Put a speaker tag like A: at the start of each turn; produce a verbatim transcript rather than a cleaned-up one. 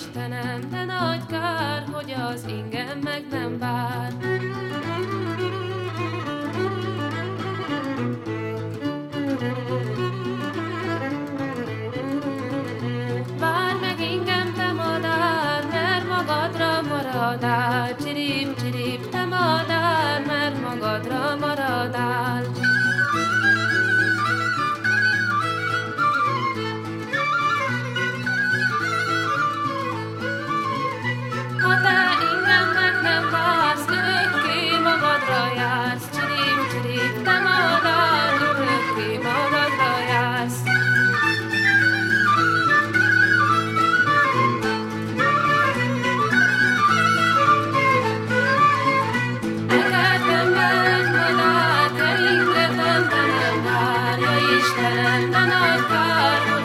A: Istenem, de nagy kár, hogy az ingem meg nem vár. Várj meg ingem, te madár, mert magadra maradál. Csirip, csirip, te madár, mert magadra maradál. Ha te ingem meg nem vársz, örökké magadra jársz. Csirip, csirip, te madár, örökké magadra jársz. Istenem, de nagy kár,